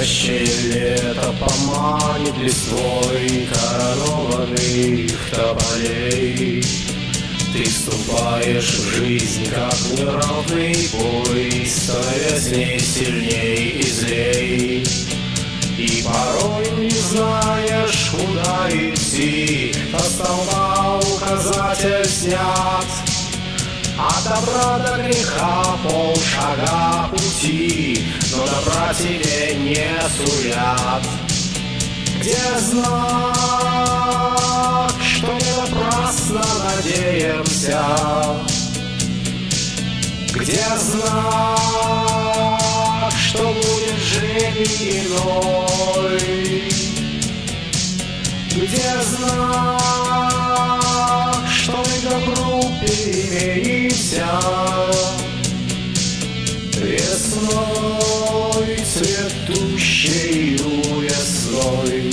Спящее лето поманит листвой коронованных тополей. Ты вступаешь в жизнь, как в неравный бой, становясь в ней сильней и злей. И порой не знаешь, куда идти, со столба указатель снят. От добра до греха полшага пути, но добра тебе не сулят. Где знак, что не напрасно надеемся? Где знак, что будет жребий иной? Где знак, что мы к добру переменимся? Весной, цветущею весной.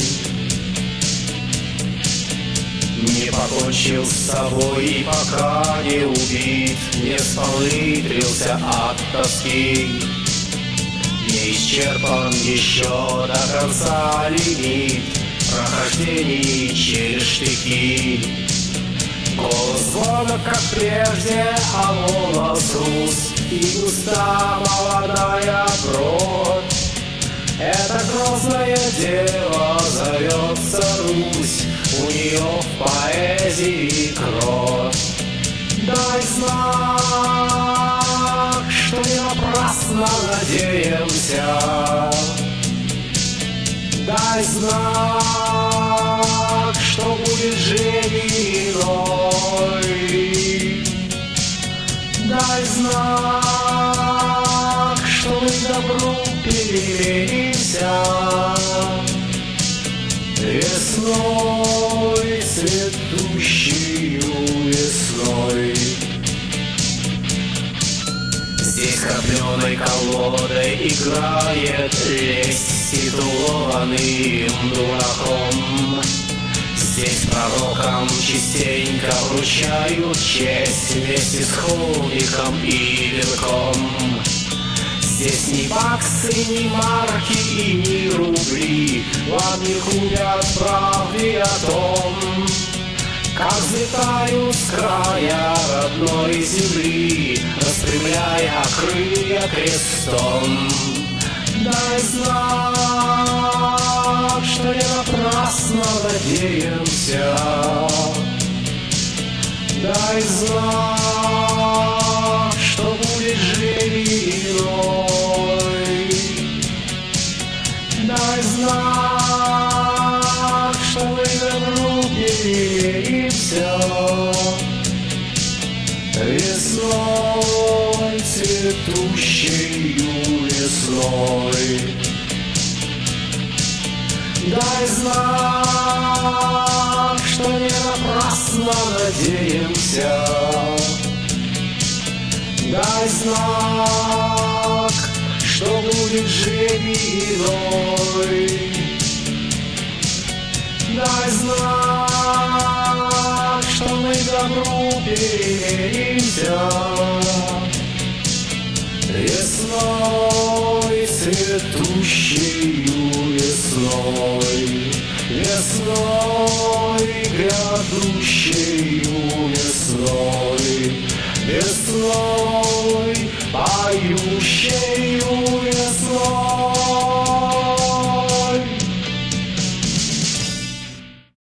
Не покончил с собой и пока не убит, не спалытрился от тоски. Не исчерпан еще до конца лимит прохождений через штыки. Голос звонок, как прежде, а голос рус, и густа молодая бровь. Это грозное дева зовется Русь, у нее в поэзии кровь. Дай знак, что не напрасно надеемся. Дай знак, что будет жребий иной. Дай знак, что мы к добру переменимся. Весной, цветущею весной. Здесь крапленой колодой играет лесть с титулованным дураком. Здесь пророкам частенько вручают честь вместе с холмиком и венком. Здесь ни баксы, ни марки и ни рубли вам не купят правды о том, как взлетают с края родной земли, распрямляя крылья крестом. Дай знак, что не напрасно надеемся. Дай знак, что будет жребий иной. Дай знак, что мы к добру переменимся. Весной, цветущею весной. Дай знак, что не напрасно надеемся. Дай знак, что будет жребий иной. Дай знак, что мы к добру переменимся. Весной, цветущею весной. Весной грядущей.